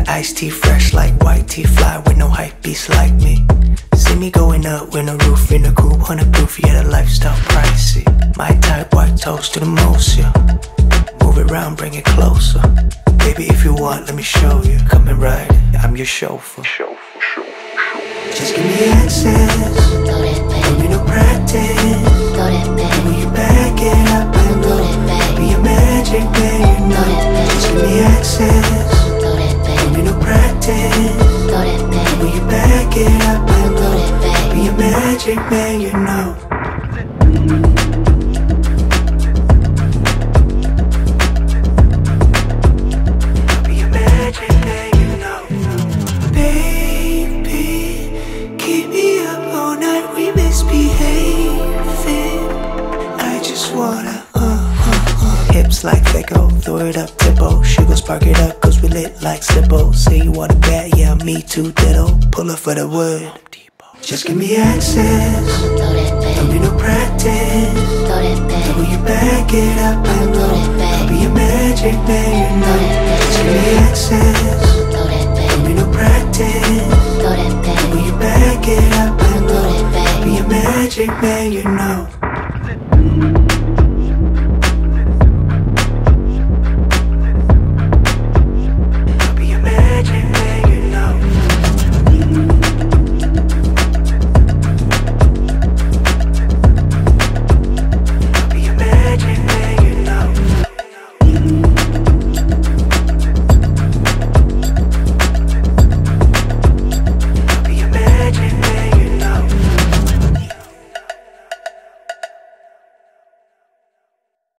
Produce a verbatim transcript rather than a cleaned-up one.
Iced tea fresh like white tea, fly with no hype beasts like me. See me going up with no roof in the coupe, hundred proof, yeah, the lifestyle pricey. My type, white toast to the most, yeah. Move it round, bring it closer. Baby, if you want, let me show you. Come and ride, I'm your chauffeur. Just give me access, don't need no practice. When you back it up, I know be a magic man, you know. Just give me access, don't need no practice. When you back it up, I know be a magic man, you know. Hips like they go, throw it up, tippo. Sugar spark it up, cause we lit like Sippo. Say you want a bat, yeah, me too, ditto. Pull up for the wood. Just give me access, don't need no practice. So when you back it up, I know I'll be a magic man, you know. Just give me access, don't need no practice. So when you back it up, I know I'll be a magic man, you know.